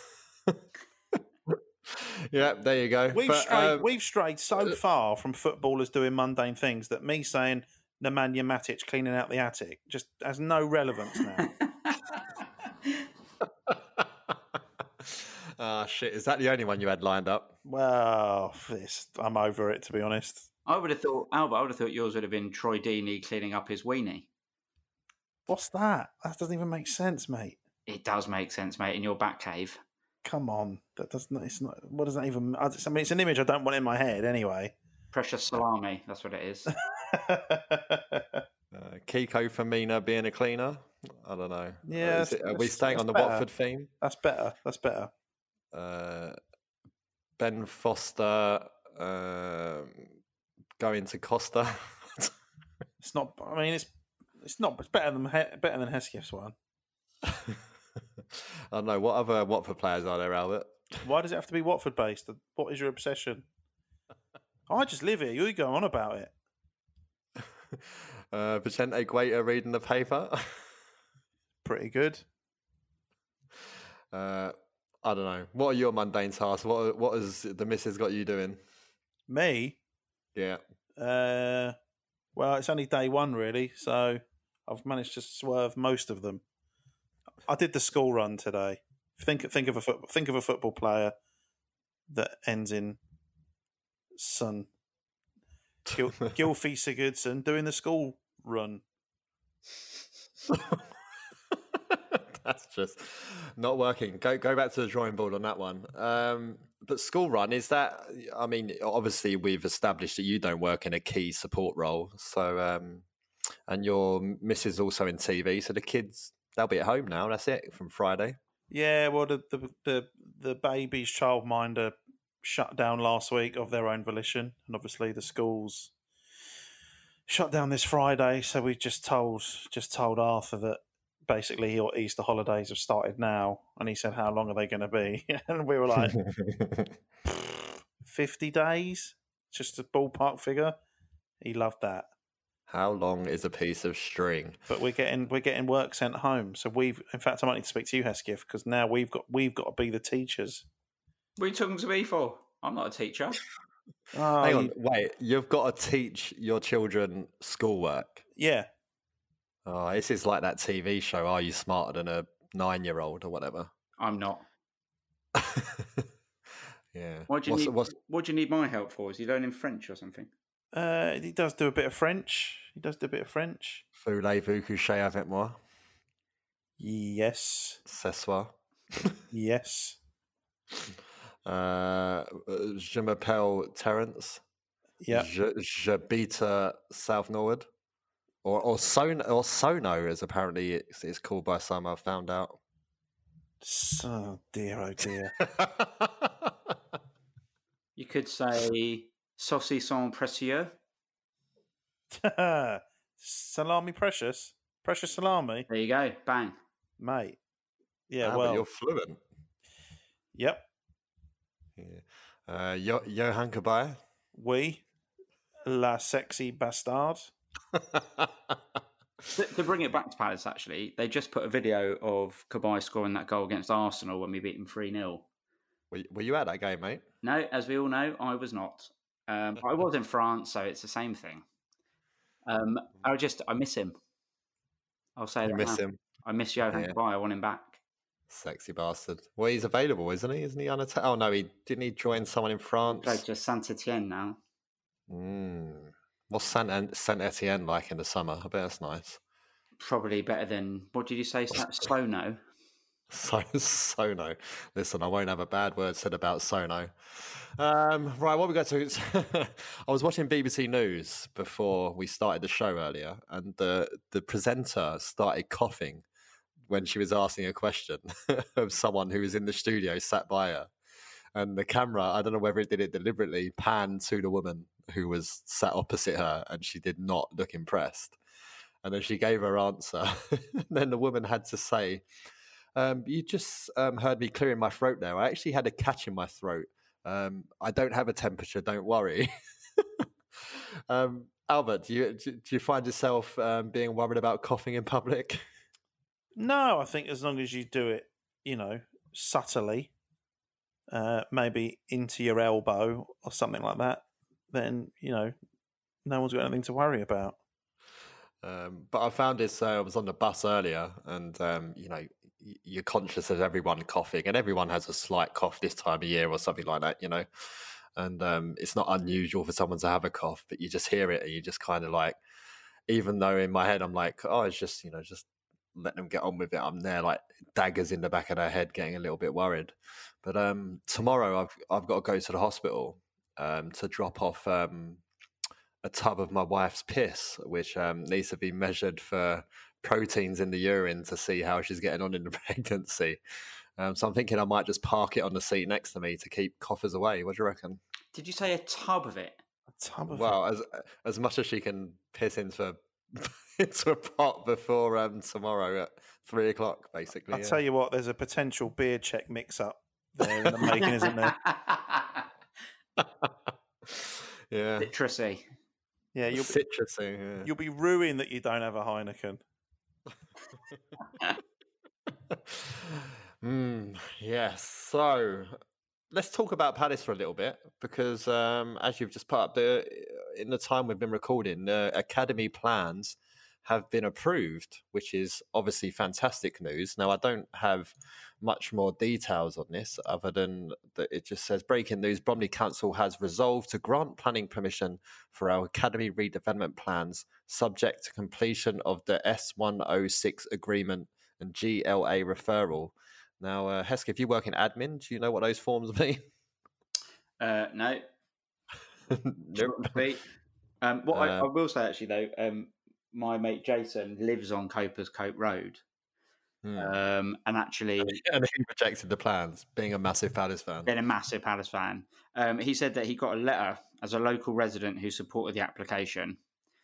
Yeah, there you go. We've but, strayed, um, we've strayed so far from footballers doing mundane things that me saying Nemanja Matic cleaning out the attic just has no relevance now. Ah, oh, shit. Is that the only one you had lined up? Well, this, I'm over it, to be honest. I would have thought, Albert, I would have thought yours would have been Troy Deeney cleaning up his weenie. What's that? That doesn't even make sense, mate. It does make sense, mate, in your back cave. Come on. That doesn't, it's not, what does that even, I mean, it's an image I don't want in my head anyway. Precious salami, that's what it is. uh, Kiko Firmino being a cleaner? I don't know. Yeah. Is it, are we staying on the better. Watford theme? That's better. That's better. Uh, Ben Foster uh, going to Costa. It's not, I mean, it's it's not, it's better than, better than Hesketh's one. I don't know. What other Watford players are there, Albert? Why does it have to be Watford based? What is your obsession? I just live here. You go on about it. uh, Vicente Guaita reading the paper. Pretty good. Uh, I don't know. What are your mundane tasks? What What has the missus got you doing? Me? Yeah. Uh, well, it's only day one, really. So I've managed to swerve most of them. I did the school run today. Think think of a foot, think of a football player that ends in son. Gil, Gylfi Sigurdsson doing the school run. That's just not working. Go go back to the drawing board on that one. Um, but school run, is that, I mean, obviously we've established that you don't work in a key support role. So, um, and your missus also in T V. So the kids, they'll be at home now. That's it from Friday. Yeah, well, the the the, the baby's childminder shut down last week of their own volition, and obviously the schools shut down this Friday. So we just told just told Arthur that basically your Easter holidays have started now, and he said, "How long are they going to be?" And we were like, fifty days, just a ballpark figure. He loved that. How long is a piece of string? But we're getting we're getting work sent home. So we've, in fact, I might need to speak to you, Hesketh, because now we've got we've got to be the teachers. What are you talking to me for? I'm not a teacher. Oh, Hang on, you, wait. You've got to teach your children schoolwork. yeah. Oh, this is like that T V show. Are you smarter than a nine-year-old or whatever? I'm not. Yeah. What do you what's, need? what's... What do you need my help for? Is he learning French or something? Uh, he does do a bit of French. He does do a bit of French. Voulez-vous coucher avec moi? Yes. Ce soir. Yes. Uh, je m'appelle Terence. Yeah. Je, j'habite South Norwood. Or or Sono, or Sono, as apparently it's, it's called by some, I've found out. So dear, oh dear. You could say saucisson précieux. Salami precious. Precious salami. There you go. Bang. Mate. Yeah, Ah, well. but you're fluent. Yep. Yeah. Uh, Yo- Johan Kabay. We. La sexy bastard. To, to bring it back to Palace, actually, they just put a video of Kabay scoring that goal against Arsenal when we beat them three nil. Were, were you at that game, mate? No, as we all know, I was not. Um, I was in France, so it's the same thing. Um, I just, I miss him. I'll say You that miss now. him. I miss Johan Yeah. Kabay. I want him back. Sexy bastard. Well, he's available, isn't he? Isn't he unatta- Oh, no, he didn't he join someone in He France? plays to Saint Etienne now. Mm. What's Saint, Saint Etienne like in the summer? I bet that's nice. Probably better than, what did you say, Sono? So, Sono. Listen, I won't have a bad word said about Sono. Um, right, what we got to... I was watching B B C News before we started the show earlier, and the, the presenter started coughing when she was asking a question of someone who was in the studio sat by her. and the camera, I don't know whether it did it deliberately, panned to the woman who was sat opposite her, and she did not look impressed. And then she gave her answer. And then the woman had to say, um, you just um, heard me clearing my throat there. I actually had a catch in my throat. Um, I don't have a temperature, don't worry. um, Albert, do you, do you find yourself um, being worried about coughing in public? No, I think as long as you do it, you know, subtly, uh, maybe into your elbow or something like that, then, you know, no one's got anything to worry about. Um, but I found this, uh, I was on the bus earlier, and, um, you know, you're conscious of everyone coughing, and everyone has a slight cough this time of year or something like that, you know, and um, it's not unusual for someone to have a cough, but you just hear it and you just kind of like, even though in my head I'm like, oh, it's just, you know, just let them get on with it. I'm there like daggers in the back of their head, getting a little bit worried. But um, tomorrow I've I've got to go to the hospital um, to drop off um, a tub of my wife's piss, which um, needs to be measured for proteins in the urine to see how she's getting on in the pregnancy. Um, so I'm thinking I might just park it on the seat next to me to keep coughers away. What do you reckon? Did you say a tub of it? A tub of well, it? as as much as she can piss into into a pot before um, tomorrow at three o'clock, basically. I'll yeah. tell you what, there's a potential beer check mix-up there in the making, isn't there? Yeah. Citrusy. Yeah, you'll be, Citrusy, yeah. you'll be ruined that you don't have a Heineken. mm, yes. So let's talk about Palace for a little bit, because um, as you've just put up, the in the time we've been recording, the academy plans have been approved, which is obviously fantastic news. Now, I don't have much more details on this other than that it just says, breaking news, Bromley Council has resolved to grant planning permission for our academy redevelopment plans, subject to completion of the S one oh six agreement and G L A referral. Now, uh, Heske, if you work in admin, do you know what those forms mean? Uh, no. Nope. um, what I, I Uh, will say, actually, though, um, my mate Jason lives on Copers Cope Road. Hmm. Um, and actually, and he rejected the plans, being a massive Palace fan. been a massive Palace fan. Um, he said that he got a letter as a local resident who supported the application.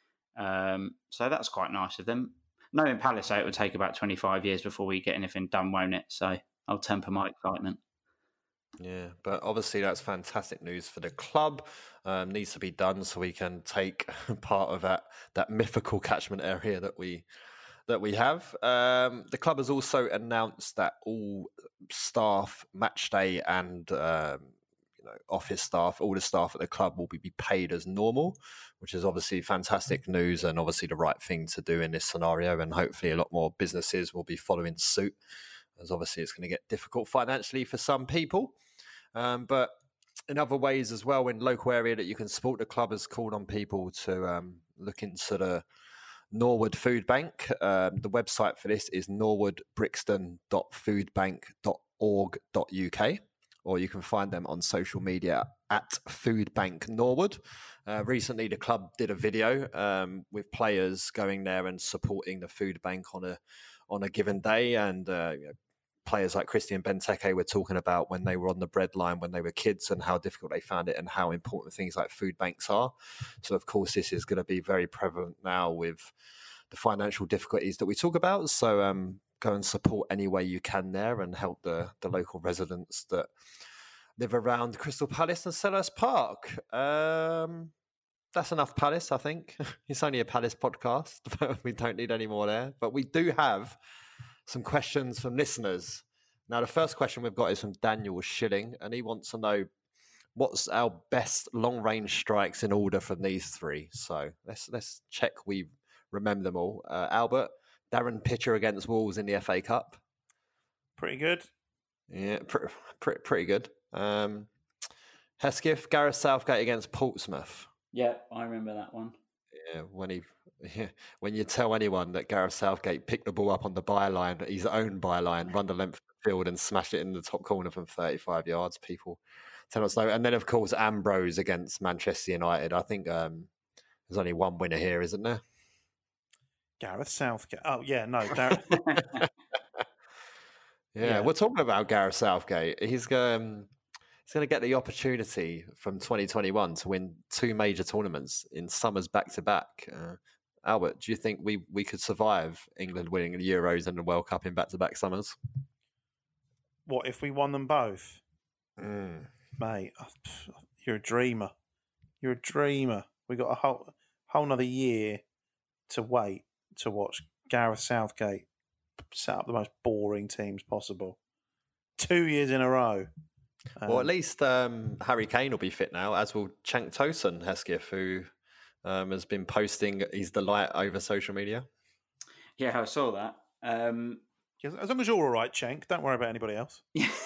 Um, so that's quite nice of them. Knowing Palace, though, it would take about twenty-five years before we get anything done, won't it? So I'll temper my excitement. Yeah, but obviously that's fantastic news for the club. Um, needs to be done so we can take part of that that mythical catchment area that we that we have. Um, the club has also announced that all staff, match day, and um, you know, office staff, all the staff at the club will be paid as normal, which is obviously fantastic news and obviously the right thing to do in this scenario. And hopefully a lot more businesses will be following suit, as obviously it's going to get difficult financially for some people. Um, but in other ways as well, in local area that you can support, the club has called on people to um, look into the Norwood Food Bank. Um, the website for this is norwood brixton dot foodbank dot org dot U K, or you can find them on social media at Foodbank Norwood. Uh, recently, the club did a video um, with players going there and supporting the food bank on a on a given day, and uh, you know, players like Christian Benteke were talking about when they were on the breadline when they were kids and how difficult they found it and how important things like food banks are. So, of course, this is going to be very prevalent now with the financial difficulties that we talk about. So um, go and support any way you can there and help the, the local residents that live around Crystal Palace and Selhurst Park. Um, that's enough Palace, I think. It's only a Palace podcast, but we don't need any more there. But we do have some questions from listeners. Now, the first question we've got is from Daniel Schilling, and he wants to know what's our best long-range strikes in order from these three. So let's let's check we remember them all. Uh, Albert, Darren Pitcher against Wolves in the F A Cup. Pretty good. Yeah, pr- pr- pretty good. Um, Hesketh, Gareth Southgate against Portsmouth. Yeah, I remember that one. Yeah, when he, yeah, when you tell anyone that Gareth Southgate picked the ball up on the byline, his own byline, run the length of the field and smashed it in the top corner from thirty-five yards, people tell us no. And then, of course, Ambrose against Manchester United. I think um, there's only one winner here, isn't there? Gareth Southgate. Oh, yeah, no. Dar- yeah, yeah, we're talking about Gareth Southgate. He's um, he's going to get the opportunity from twenty twenty-one to win two major tournaments in summers back to back. Uh, Albert, do you think we, we could survive England winning the Euros and the World Cup in back to back summers? What if we won them both? Mm. Mate, you're a dreamer. You're a dreamer. We got a whole whole another year to wait to watch Gareth Southgate set up the most boring teams possible. Two years in a row. Um, well, at least um, Harry Kane will be fit now, as will Cenk Tosun, Hesketh, who um, has been posting his delight over social media. Yeah, I saw that. Um, as long as you're all right, Cenk, don't worry about anybody else.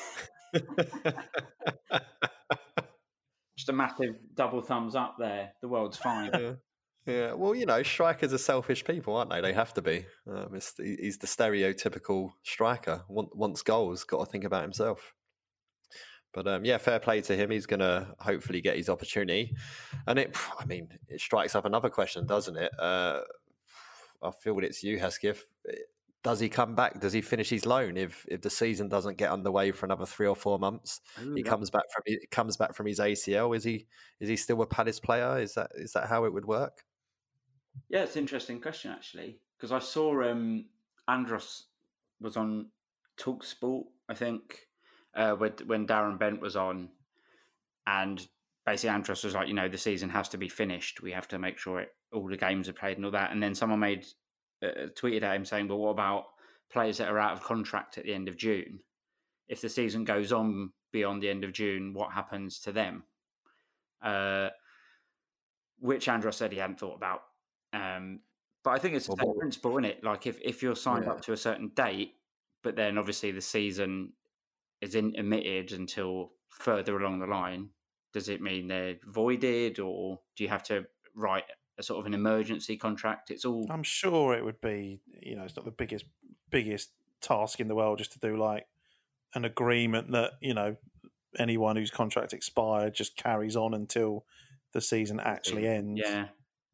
Just a massive double thumbs up there. The world's fine. Yeah. Yeah, well, you know, strikers are selfish people, aren't they? They have to be. Um, it's, he's the stereotypical striker. Wants goals, got to think about himself. But um, yeah, fair play to him. He's going to hopefully get his opportunity. And it, I mean, it strikes up another question, doesn't it? Uh, I feel it's you, Hesketh. Does he come back? Does he finish his loan if if the season doesn't get underway for another three or four months? Ooh, he yeah. comes back from he comes back from his A C L. Is he is he still a Palace player? Is that is that how it would work? Yeah, it's an interesting question actually, because I saw um, Andros was on TalkSport, I think, uh, when when Darren Bent was on, and basically Andros was like, you know, the season has to be finished. We have to make sure it, all the games are played and all that. And then someone made. Uh, tweeted at him saying, well, what about players that are out of contract at the end of June? If the season goes on beyond the end of June, what happens to them? Uh, which Andros said he hadn't thought about. Um, but I think it's the same principle, isn't it? Like if, if you're signed yeah. up to a certain date, but then obviously the season is intermitted until further along the line, does it mean they're voided, or do you have to write a sort of an emergency contract? It's all. I'm sure it would be. You know, it's not the biggest biggest task in the world just to do like an agreement that, you know, anyone whose contract expired just carries on until the season actually ends. Yeah.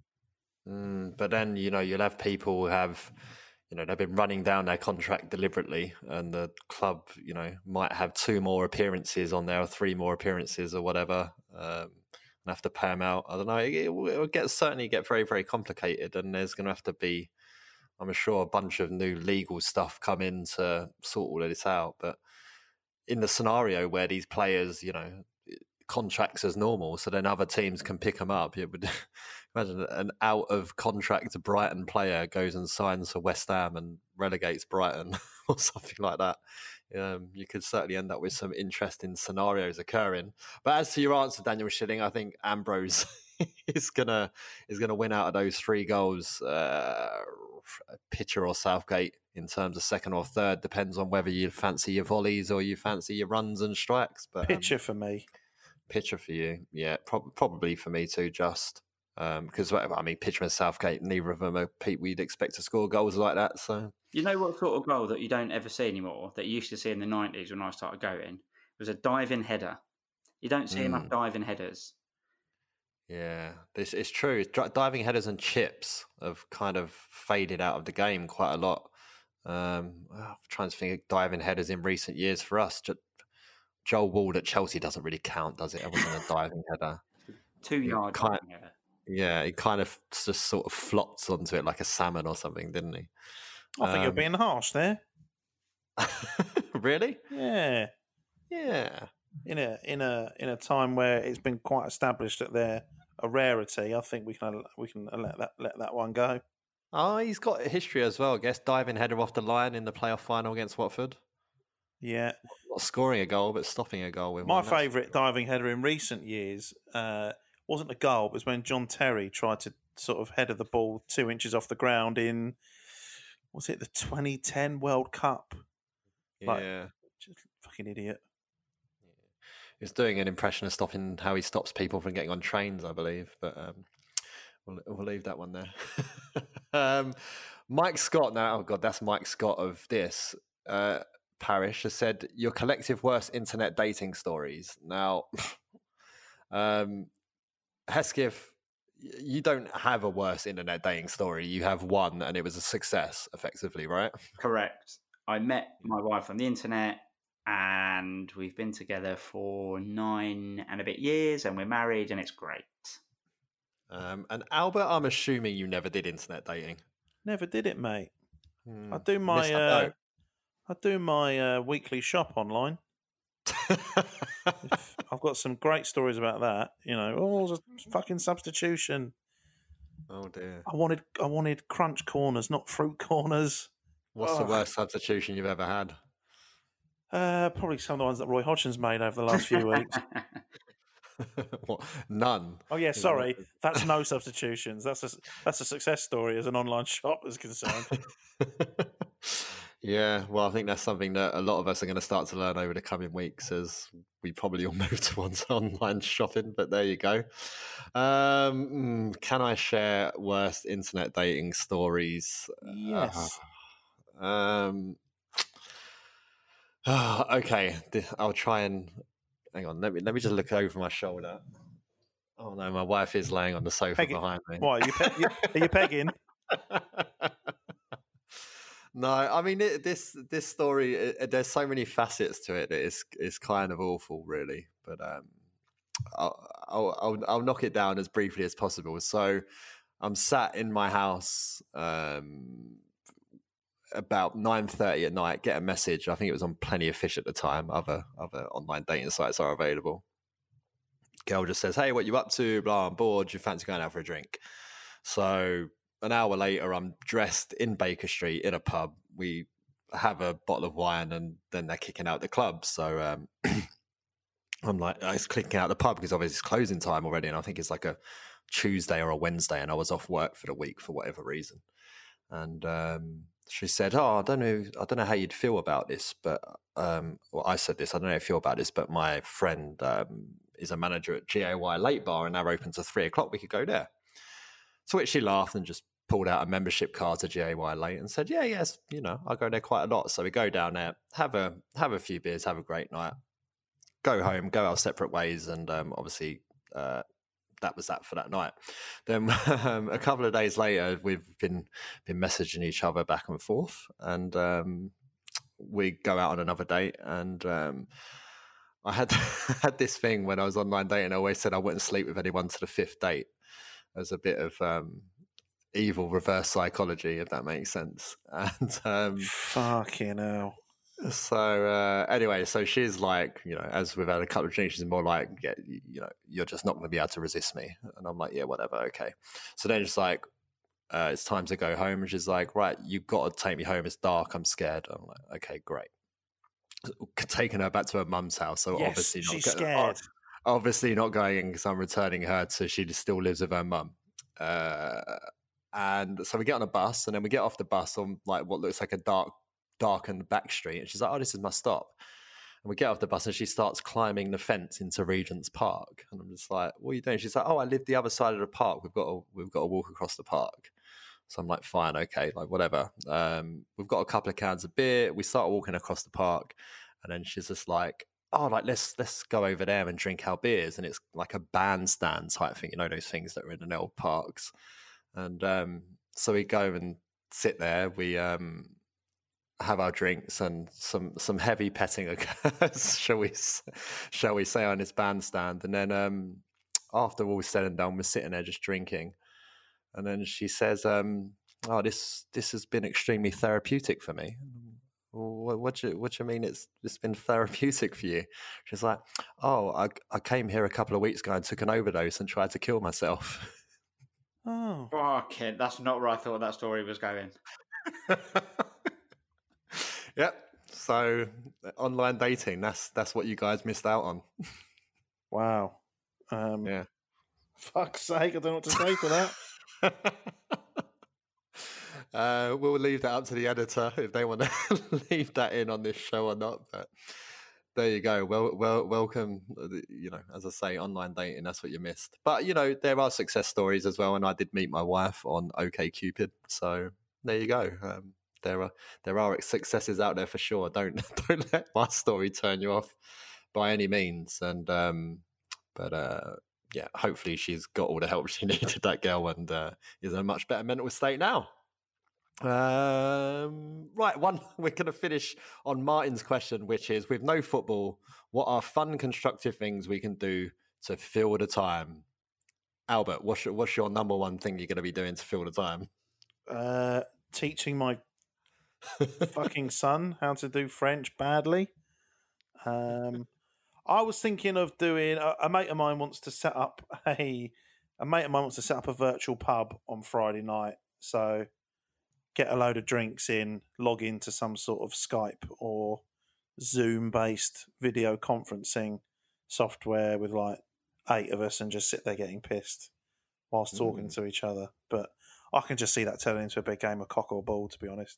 Mm, but then, you know, you'll have people who have, you know, they've been running down their contract deliberately, and the club, you know, might have two more appearances on there or three more appearances or whatever. Um, and have to pay them out. I don't know. It will get certainly get very, very complicated, and there's going to have to be, I'm sure, a bunch of new legal stuff come in to sort all of this out. But in the scenario where these players, you know, contracts as normal, so then other teams can pick them up, it would imagine an out of contract Brighton player goes and signs for West Ham and relegates Brighton or something like that. Um, you could certainly end up with some interesting scenarios occurring. But as to your answer, Daniel Schilling, I think Ambrose is gonna is gonna win out of those three goals. Uh, Pitcher or Southgate in terms of second or third, depends on whether you fancy your volleys or you fancy your runs and strikes. But Pitcher um, for me, Pitcher for you, yeah, pro- probably for me too. Just because um, I mean, Pitcher and Southgate, neither of them are people we'd expect to score goals like that. So. You know what sort of goal that you don't ever see anymore, that you used to see in the nineties when I started going, was a diving header. You don't see mm. enough diving headers. Yeah, this is true. Diving headers and chips have kind of faded out of the game quite a lot. Um, I'm trying to think of diving headers in recent years for us. Joel Ward at Chelsea doesn't really count, does it? It wasn't a diving header. Two yard kind, diving header. Yeah, he kind of just sort of flopped onto it like a salmon or something, didn't he? I think um, you're being harsh there. Really? Yeah, yeah. In a in a in a time where it's been quite established that they're a rarity, I think we can we can let that let that one go. Oh, he's got a history as well. I guess diving header off the line in the playoff final against Watford. Yeah, not scoring a goal, but stopping a goal with my one. favourite diving header in recent years uh, wasn't a goal. It was when John Terry tried to sort of header the ball two inches off the ground in. Was it the twenty ten World Cup? Like, yeah. Just fucking idiot. He's doing an impression of stopping how he stops people from getting on trains, I believe. But um, we'll, we'll leave that one there. um, Mike Scott, now, oh God, that's Mike Scott of this. Uh, Parish has said, your collective worst internet dating stories. Now, um, Hesketh, you don't have a worse internet dating story. You have one, and it was a success, effectively, right? Correct. I met my wife on the internet. and we've been together for nine and a bit years, and we're married, and it's great. Um, and Albert, I'm assuming you never did internet dating. Never did it, mate. Hmm. I do my Missed that uh, boat. I do my uh, weekly shop online. If- I've got some great stories about that. You know, oh, it was a fucking substitution. Oh dear. I wanted I wanted crunch corners, not fruit corners. What's the Ugh. worst substitution you've ever had? Uh, probably some of the ones that Roy Hodgson's made over the last few weeks. What? None. Oh yeah, sorry, that's no substitutions. That's a that's a success story as an online shop is concerned. Yeah, well, I think that's something that a lot of us are going to start to learn over the coming weeks as we probably all move towards online shopping. But there you go. Um, mm, can I share worst internet dating stories? Yes. Uh, um. Okay, th- I'll try and hang on. Let me let me just look over my shoulder. Oh no, my wife is laying on the sofa Pegging. behind me. Why are you, pe- you are you pegging? No, I mean it, this this story. It, there's so many facets to it that it's it's kind of awful, really. But um, I'll, I'll I'll I'll knock it down as briefly as possible. So, I'm sat in my house um, about nine thirty at night. Get a message. I think it was on Plenty of Fish at the time. Other other online dating sites are available. Girl just says, "Hey, what you up to? Blah, I'm bored. Do you fancy going out for a drink?" So. An hour later, I'm dressed in Baker Street in a pub. We have a bottle of wine, and then they're kicking out the club. So um, I'm like, I was clicking out the pub because obviously it's closing time already, and I think it's like a Tuesday or a Wednesday, and I was off work for the week for whatever reason. And um, she said, "Oh, I don't know, I don't know how you'd feel about this, but um, well, I said this, I don't know how you feel about this, but my friend um, is a manager at G A Y Late Bar, and they're open to three o'clock. We could go there." To which she laughed and just pulled out a membership card to G A Y Late and said, yeah, yes, you know, I go there quite a lot. So we go down there, have a have a few beers, have a great night, go home, go our separate ways. And um, obviously uh, that was that for that night. Then um, a couple of days later, we've been been messaging each other back and forth. And um, we go out on another date. And um, I had, had this thing when I was online dating. I always said I wouldn't sleep with anyone to the fifth date. As a bit of um, evil reverse psychology, if that makes sense. And um, Fucking hell. So uh, anyway, so she's like, you know, as we've had a couple of drinks, she's more like, yeah, you know, you're just not going to be able to resist me. And I'm like, yeah, whatever, okay. So then it's like, uh, it's time to go home. And she's like, right, you've got to take me home. It's dark. I'm scared. I'm like, okay, great. Taking her back to her mum's house. So Yes, obviously not she's go- scared. Obviously not going in because I'm returning her to she still lives with her mum. Uh, and so we get on a bus and then we get off the bus on like what looks like a dark, darkened back street. And she's like, oh, this is my stop. And we get off the bus and she starts climbing the fence into Regent's Park. And I'm just like, what are you doing? She's like, oh, I live the other side of the park. We've got to, we've got to walk across the park. So I'm like, fine, okay, like whatever. Um, we've got a couple of cans of beer. We start walking across the park. And then she's just like, oh, like let's let's go over there and drink our beers, and it's like a bandstand type thing, you know, those things that are in the old parks. And um, so we go and sit there. We um, have our drinks, and some some heavy petting occurs, shall we shall we say, on this bandstand. And then um, after all said and done, we're sitting there just drinking, and then she says, um, "Oh, this this has been extremely therapeutic for me." What, what do you what do you mean it's it's been therapeutic for you? She's like, oh, I I came here a couple of weeks ago and took an overdose and tried to kill myself. Oh, Fuck it, that's not where I thought that story was going. Yep. So online dating, that's that's what you guys missed out on. wow. Um, Yeah. Fuck's sake, I don't know what to say to that. Uh, we'll leave that up to the editor if they want to leave that in on this show or not. But there you go. Well, well, welcome. You know, as I say, online dating, that's what you missed. But, you know, there are success stories as well. And I did meet my wife on OkCupid. So there you go. Um, there are there are successes out there for sure. Don't don't let my story turn you off by any means. And um, but uh, yeah, hopefully she's got all the help she needed, that girl, and uh, is in a much better mental state now. Um, right, one we're going to finish on Martin's question, which is: with no football, what are fun, constructive things we can do to fill the time? Albert, what's your, what's your number one thing you're going to be doing to fill the time? Uh, teaching my fucking son how to do French badly. Um, I was thinking of doing. A, a mate of mine wants to set up a. A mate of mine wants to set up a virtual pub on Friday night. So get a load of drinks in, log into some sort of Skype or Zoom-based video conferencing software with like eight of us and just sit there getting pissed whilst talking mm. to each other. But I can just see that turning into a big game of cock or ball, to be honest.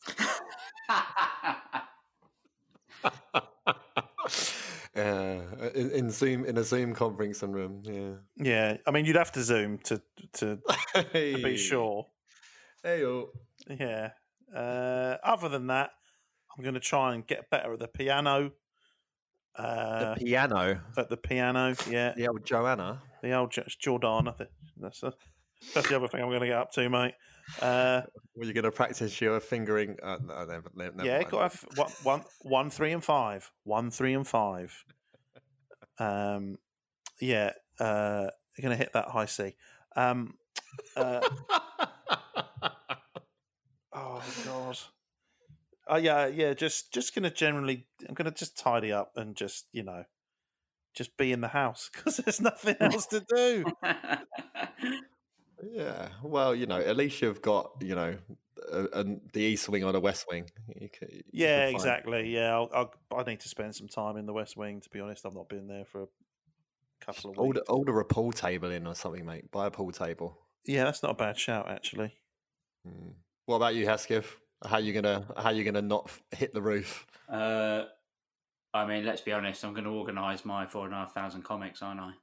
Yeah, in, in Zoom, in a Zoom conferencing room. Yeah, yeah. I mean, you'd have to Zoom to to, hey. to be sure. Hey, yeah. Uh, other than that, I'm going to try and get better at the piano. Uh, the piano. At the piano, yeah. The old Joanna. The old Jordana. That's a, that's the other thing I'm going to get up to, mate. Uh, Well, you're going to practice your fingering. Uh, no, never, never yeah, mind. got to have one, one, one, three, and five. One, three, and five. Um, yeah, uh, you're going to hit that high C. Um, uh, oh God. Oh yeah, yeah. Just, just going to generally. I'm going to just tidy up and just, you know, just be in the house because there's nothing else to do. Yeah, well, you know, at least you've got, you know, a, a, the East Wing or the West Wing. You can, you yeah, can exactly. Yeah, I'll, I'll, I need to spend some time in the West Wing. To be honest, I've not been there for a couple of weeks. Order, order a pool table in or something, mate. Buy a pool table. Yeah, that's not a bad shout, actually. Hmm. What about you, Hesketh? How you gonna How you gonna not hit the roof? Uh, I mean, let's be honest. I'm going to organise my four and a half thousand comics, aren't I?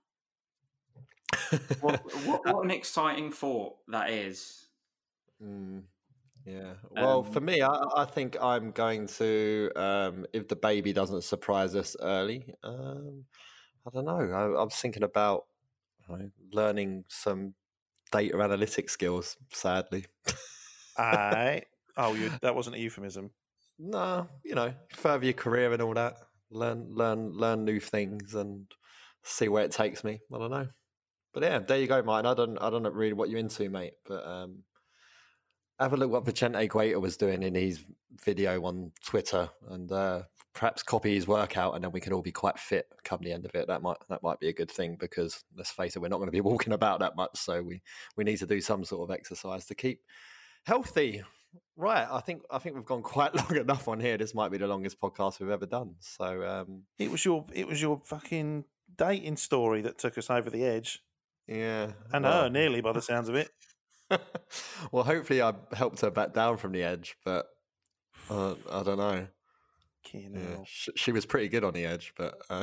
what, what, what an exciting thought that is. Mm, yeah. Well, um, for me, I, I think I'm going to, um, if the baby doesn't surprise us early, um, I don't know. I, I was thinking about you know, learning some data analytics skills, sadly. I Oh, you, that wasn't a euphemism. No, you know, further your career and all that. Learn, learn, learn new things and see where it takes me. I don't know. But yeah, there you go, Martin. I don't, I don't know really what you're into, mate. But um, have a look what Vicente Guaita was doing in his video on Twitter, and uh, perhaps copy his workout, and then we can all be quite fit come the end of it. That might, that might be a good thing because let's face it, we're not going to be walking about that much, so we, we need to do some sort of exercise to keep healthy. Right, I think, I think we've gone quite long enough on here. This might be the longest podcast we've ever done. So um, it was your, it was your fucking dating story that took us over the edge. Yeah. And well, her, nearly by the sounds of it. Well, hopefully I helped her back down from the edge, but uh, I don't know. Yeah, she, she was pretty good on the edge, but... Uh...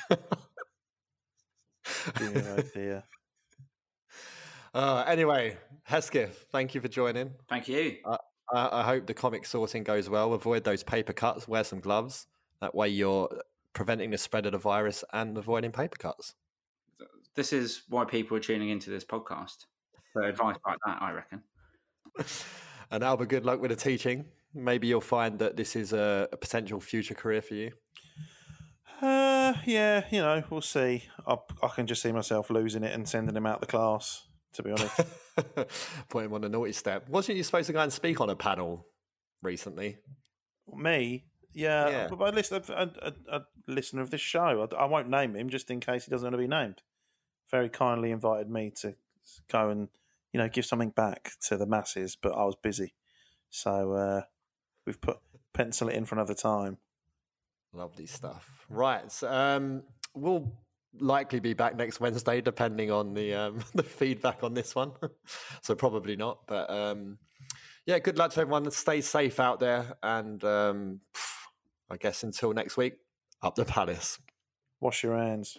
dear, oh dear. Uh, anyway, Hesketh, thank you for joining. Thank you. Uh, I, I hope the comic sourcing goes well. Avoid those paper cuts. Wear some gloves. That way you're preventing the spread of the virus and avoiding paper cuts. This is why people are tuning into this podcast. For advice like that, I reckon. And Albert, good luck with the teaching. Maybe you'll find that this is a, a potential future career for you. Uh, yeah, you know, we'll see. I, I can just see myself losing it and sending him out the class, to be honest. Put him on the naughty step. Wasn't you supposed to go and speak on a panel recently? Me? Yeah, yeah. but I listen, a, a, a listener of this show. I, I won't name him just in case he doesn't want to be named. Very kindly invited me to go and, you know, give something back to the masses, but I was busy. So uh, we've put pencil it in for another time. Lovely stuff. Right. So, um, we'll likely be back next Wednesday, depending on the um, the feedback on this one. So probably not. But um, yeah, good luck to everyone. Stay safe out there. And um, I guess until next week, up the Palace. Wash your hands.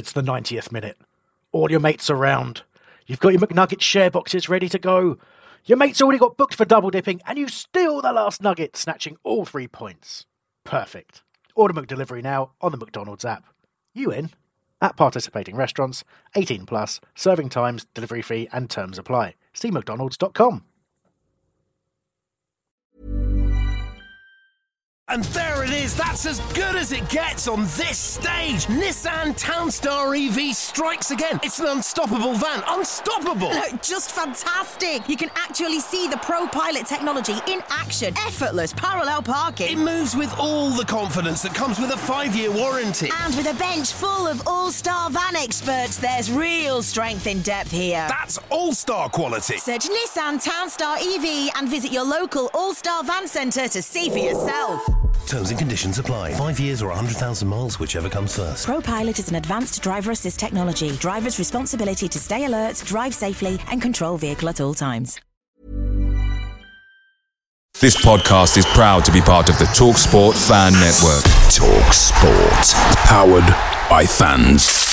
It's the ninetieth minute. All your mates around. You've got your McNugget share boxes ready to go. Your mate's already got booked for double dipping, and you steal the last nugget, snatching all three points. Perfect. Order McDelivery now on the McDonald's app. You in? At participating restaurants, eighteen plus, serving times, delivery fee and terms apply. See mcdonalds dot com. And there it is, that's as good as it gets on this stage. Nissan Townstar E V strikes again. It's an unstoppable van, unstoppable. Look, just fantastic. You can actually see the ProPilot technology in action. Effortless parallel parking. It moves with all the confidence that comes with a five-year warranty. And with a bench full of all-star van experts, there's real strength in depth here. That's all-star quality. Search Nissan Townstar E V and visit your local all-star van centre to see for yourself. Terms and conditions apply. Five years or one hundred thousand miles, whichever comes first. ProPilot is an advanced driver assist technology. Driver's responsibility to stay alert, drive safely and control vehicle at all times. This podcast is proud to be part of the TalkSport Fan Network. TalkSport. Powered by fans.